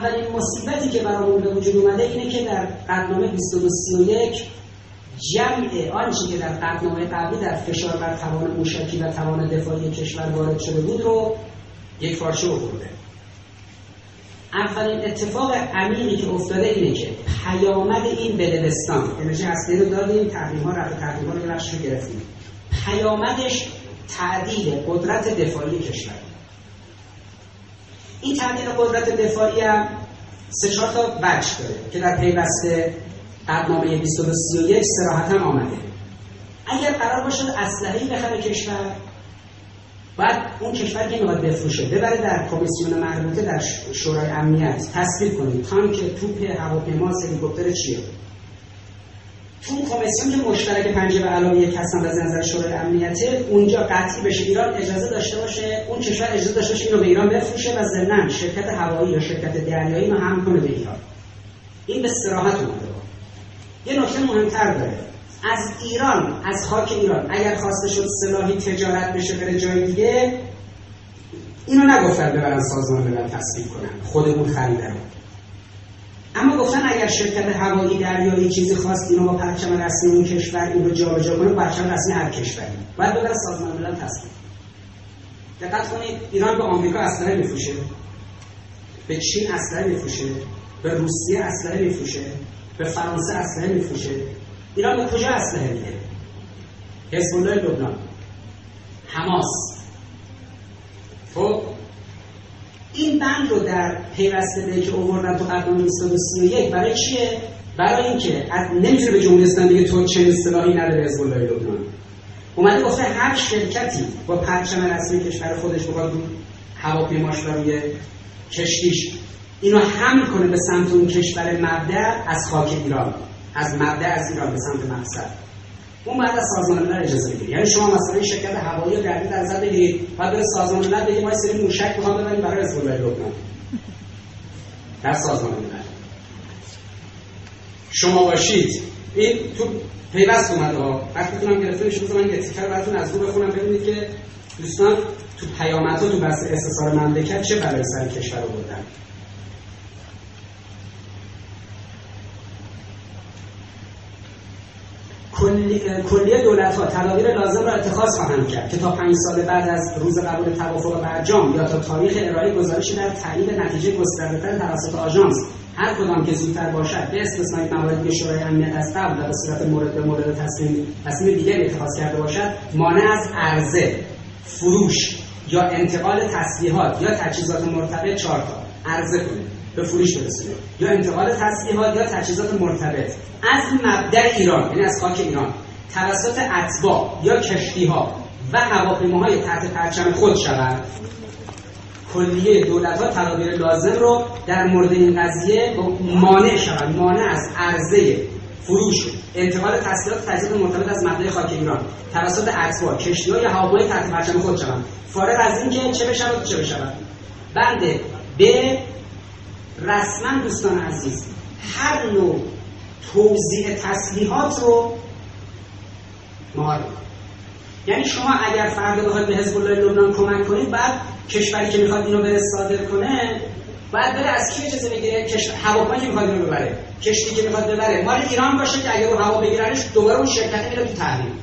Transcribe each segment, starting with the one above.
اولین مصیبتی که برامون به وجود اومده اینه که در قطعنامه 2231 جمع آنچه که در قطعنامه قبلی در فشار بر توان موشکی و توان دفاعی کشور وارد شده بود رو یک پارچه آورده. اولین اتفاق عمیقی که افتاده اینه که پیامد این بدبستان، انرژی هسته‌ای رو دادیم، تحریم‌ها رفع تحریم‌ها رو بخشش رو گرفتیم، پیامدش تعدیل قدرت دفاعی کشور. این تعدیل قدرت دفاعی هم 3-4 تا وجه داره که در پیوسته قطعنامه 2231 صراحتاً آمده. اگر قرار باشه اسلحه‌ای بخره کشور، بعد اون کشور که میخواد بفروشه ببره در کمیسیون مربوطه در شورای امنیت تصویب کنید تانک، توپ، هواپیما، هلیکوپتر چیه. تو کمیسیون که مشترک 5+1 هستن از نظر شورای امنیته، اونجا قطعی بشه ایران اجازه داشته باشه، اون کشور اجازه داشته باشه اینو به ایران بفروشه و ضمناً شرکت هوایی یا شرکت دریایی رو حمل کنه به ایران. این به صراحت اومده. یه نکته مهمتر داره. از ایران، از خاک ایران اگر خواسته شد سلاحی تجارت بشه بره جای دیگه، اینو نگفتن ببرن سازمان ملل تصویب کنن، خودمون خریدن. اما گفتن اگر شرکت هوایی دریایی چیزی خواست اینو با پرچم رسمی اون کشور این رو جابجا کنه، پرچم رسمی هر کشوری باید ببره سازمان ملل تصویب. دقت کنید، ایران به آمریکا اسلحه میفروشه، به چین اسلحه میفروشه، به روسیه اسلحه میفروشه، به فرانسه اسلحه میفروشه. ایران به کجا اسلحه میده؟ حزب الله لبنان، حماس. خب این بند رو در پیوسته به که آوردن تو قطعنامه 2231 برای چیه؟ برای اینکه نمیتونه به جمهوری اسلامی بگه تو چه اصطلاحی نداره حزب الله لبنان. اومده گفته هر شرکتی با پرچم رسمی کشور خودش بخواد هواپیماش و روی کشتیش اینو حمل کنه به سمت اون کشور مبدأ از خاک ایران، از مبدأ از ایران به سمت مقصد، اون بعد از سازمان ملل اجازه بگیره. یعنی شما مثلا این شرکت هوایی رو در نظر بگیرید، بعد به سازمان ملل بگید ما یه سری موشک می‌خوام ببریم برای حزب الله لبنان. در سازمان ملل شما باشید. این تو پیوست اومده ها. وقتیتونم گرفته میشه مثلا من یه تیکر براتون از رو بخونم ببینید که دوستان تو پیامدها تو بحث استثار مملکت چه بلایی سر کشور آوردن. کلیه دولت‌ها تدابیر لازم را اتخاذ خواهند کرد که تا 5 سال بعد از روز قبول توافق برجام یا تا تاریخ ارائه گزارشی در تعیین نتیجه گسترده‌تر توسط آژانس هر کدام که زودتر باشد به استثنای مواردی که شورای امنیت از قبل و به صورت مورد به مورد تصمیم دیگری اتخاذ کرده باشد مانع از عرضه، فروش یا انتقال تسلیحات یا تجهیزات مرتبط 4 تا عرضه کنه به فروش برسونه یا انتقال تسلیحات یا تجهیزات مرتبط از مبدأ ایران، یعنی از خاک ایران، توسط اتباع یا کشتی‌ها و هواپیماهای تحت پرچم خود شود. کلیه دولت‌ها تدابیر لازم رو در مورد این قضیه مانع شود، مانع از عرضه، فروش، انتقال تسلیحات و تجهیزات مرتبط از مبدأ خاک ایران توسط اتباع، کشتی‌ها یا هواپیماهای تحت پرچم خود شود. فارغ از این که چه بشود چه بشود. بنده به رسما دوستان عزیز هر نوع توزیع تسلیحات رو مهار. یعنی شما اگر فردا بخواید به حزب الله لبنان کمک کنید، بعد کشوری که میخواد اینو بره صادر کنه بعد بره از کی اجازه بگیره؟ هواپیمایی که میخواد اینو ببره، کشتی که میخواد ببره مال ایران باشه که اگر رو هوا بگیرنش دوباره اون شرکت میره تو تحریم.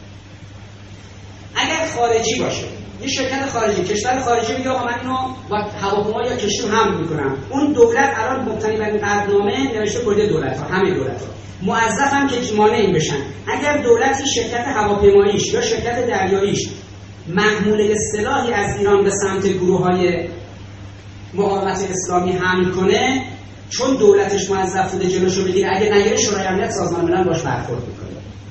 اگر خارجی باشه، یه شرکت خارجی، کشور خارجی میگه آقا من اینو با هواپیما یا کشتی حمل میکنم، اون دولت الان مبتنی بر این قطعنامه نوشته کل دولت‌ها، همه دولت‌ها موظفن که مانع بشن. اگر دولتی شرکت هواپیماییش یا شرکت دریاییش محموله سلاحی از ایران به سمت گروه‌های مقاومت اسلامی حمل کنه، چون دولتش موظف بوده جلوشو بگیره، اگه نگیره شورای امنیت سازمان ملل باش برخورد میکنه.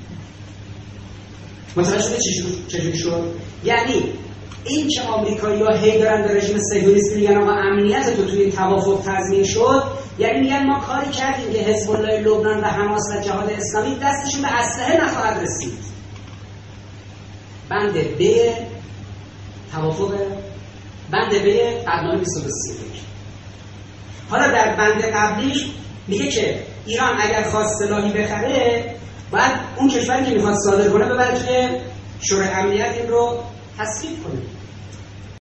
متوجه شده چجوری شد؟ یعنی این که آمریکایی‌ها هی دارن به رژیم صهیونیستی میگن آقا امنیت تو توی این توافق تضمین شد، یعنی میگن ما کاری کردیم که حزب الله لبنان و حماس و جهاد اسلامی دستشون به اسلحه نخواهد رسید. بند به توافق، بند به قطعنامه 2231. حالا در بند قبلیش میگه که ایران اگر خواست سلاحی بخره، بعد اون کشوری که میخواد صادر کنه ببره توی شورای امنیت این رو تصویب کنه.